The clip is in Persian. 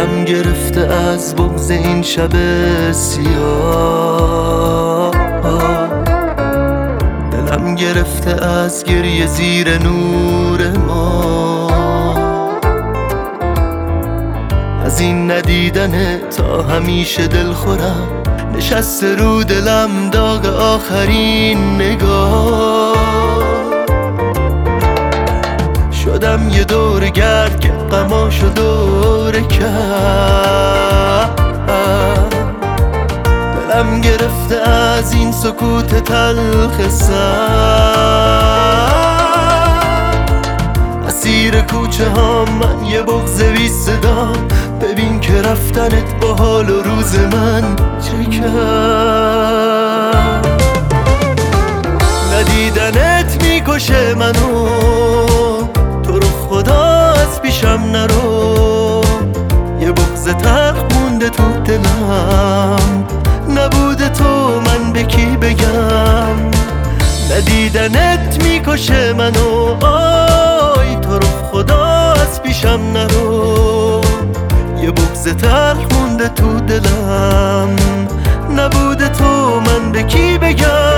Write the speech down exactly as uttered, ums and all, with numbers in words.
دلم گرفته از بغض این شب سیاه، دلم گرفته از گریه زیر نور ما، از این ندیدن تا همیشه دل خورم نشسته رو دلم داغ آخرین نگاه. شدم یه دور گرد که غماشو دوره کرد، دلم گرفته از این سکوت تلخ سر، مسیر کوچه ها من یه بغض بی صدا، ببین که رفتنت با حال و روز من چه کرد. ندیدنت میکشه منو، تو رو خدا از پیشم نرو، یه بغض تلخ مونده تو دلم، نبوده تو من به کی بگم. ندیدنت میکشه منو، آی تو رو خدا از پیشم نرو، یه بغض تلخ مونده تو دلم، نبوده تو من به کی بگم.